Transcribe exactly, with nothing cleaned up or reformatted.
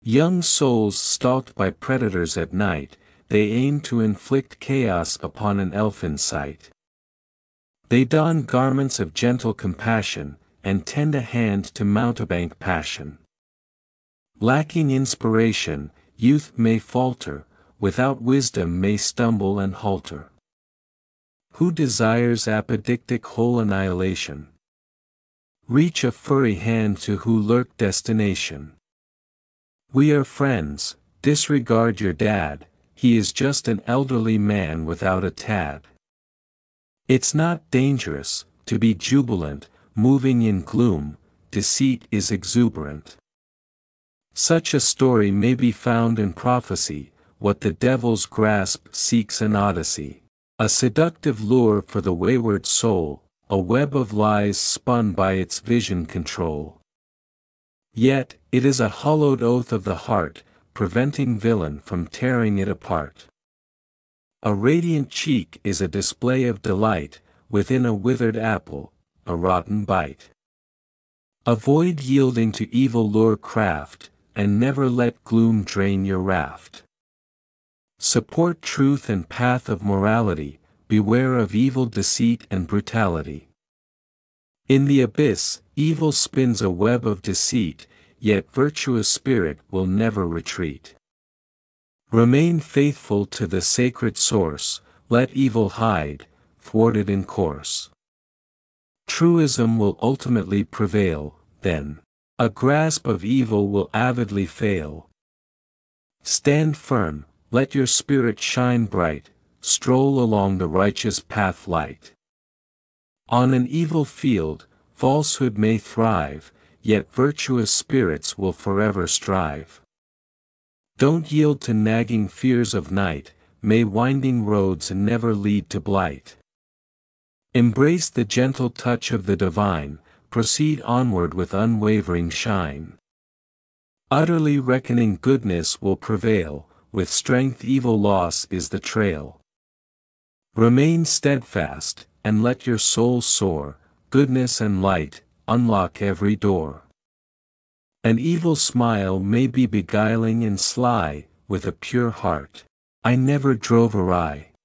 Young souls stalked by predators at night, they aim to inflict chaos upon an elfin sight. They don garments of gentle compassion, and tend a hand to mountebank passion. Lacking inspiration, youth may falter, without wisdom may stumble and halter. Who desires apodictic whole annihilation? Reach a furry hand to who lurk destination. We are friends, disregard your dad, he is just an elderly man without a tad. It's not dangerous, to be jubilant, moving in gloom, deceit is exuberant. Such a story may be found in prophecy, what the devil's grasp seeks an odyssey. A seductive lure for the wayward soul, a web of lies spun by its vision control. Yet, it is a hollowed oath of the heart, preventing villain from tearing it apart. A radiant cheek is a display of delight, within a withered apple, a rotten bite. Avoid yielding to evil lure craft, and never let gloom drain your raft. Support truth and path of morality, beware of evil deceit and brutality. In the abyss, evil spins a web of deceit, yet virtuous spirit will never retreat. Remain faithful to the sacred source, let evil hide, thwarted in course. Truism will ultimately prevail, then. A grasp of evil will avidly fail. Stand firm, let your spirit shine bright, stroll along the righteous path light. On an evil field, falsehood may thrive, yet virtuous spirits will forever strive. Don't yield to nagging fears of night, may winding roads never lead to blight. Embrace the gentle touch of the divine, proceed onward with unwavering shine. Utterly reckoning goodness will prevail, with strength evil loss is the trail. Remain steadfast, and let your soul soar, goodness and light, unlock every door. An evil smile may be beguiling and sly, with a pure heart, I never drove awry.